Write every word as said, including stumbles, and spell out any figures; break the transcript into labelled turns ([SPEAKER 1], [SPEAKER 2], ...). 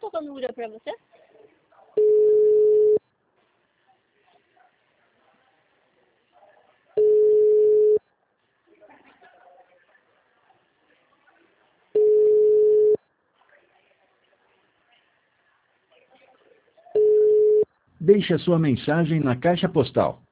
[SPEAKER 1] qual o número para você?
[SPEAKER 2] Deixe a sua mensagem na caixa postal